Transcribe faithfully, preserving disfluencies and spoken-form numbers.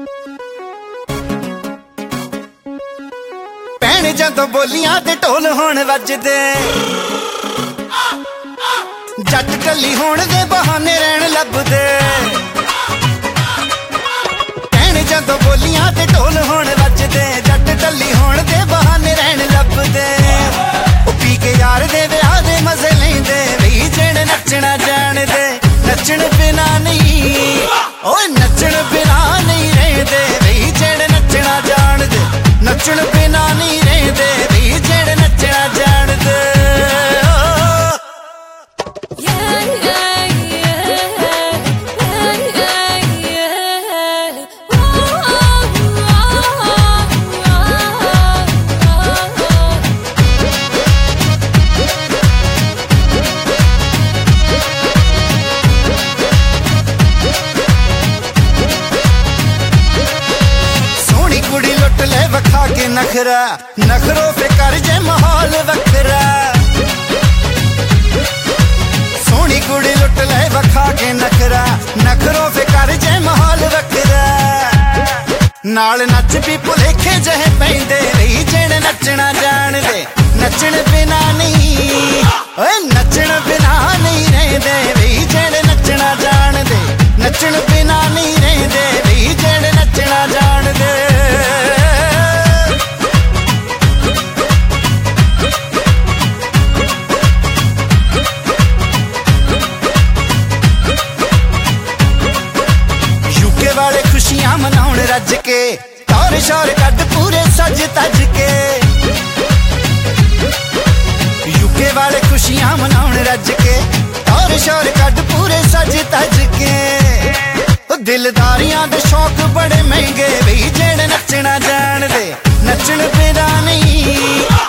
भैन जदों बोलियां ते ढोल होण वजदे, जट टल्ली होण दे बहाने रहण लभदे। भैन जदों बोलियां ते ढोल होण वजदे, जट टल्ली होण दे बहाने रहण लभदे। ओ पी के यार दे विआह दे मजे लैंदे, वही जेड़े नचना जाणदे। नचण बिना नहीं, ओए नचण बिना नहीं रहिंदे, वही जेड़े नचना जाणदे। नचण बिना नहीं रहिंदे, वही जेड़े नचना जाणदे। वखा के नखरा नखरों पे कर जे माहौल वखरा। सोनी कुड़ी लुट ले वखा के नखरा, नखरों पे कर जे माहौल वखरा। नाल नच भी भुलेखे जहे पैंदे, वही जेड़े नचना जाणदे। नचण बिना नहीं, ओए नचण बिना नहीं रहिंदे, वही जेड़े नचना जाणदे। नचण बिना नहीं रहिंदे, वही जेड़े नचना जाणदे। वाले खुशियां मनाउण रज के, तौर शौर कद पूरे सज तज के। यूके वाले खुशियां मनाउण रज के, तौर शौर कद पूरे सज तज के। दिलदारियां दे शौक बड़े महंगे, वही जेड़े नचना जाणदे। नचण बिना नहीं,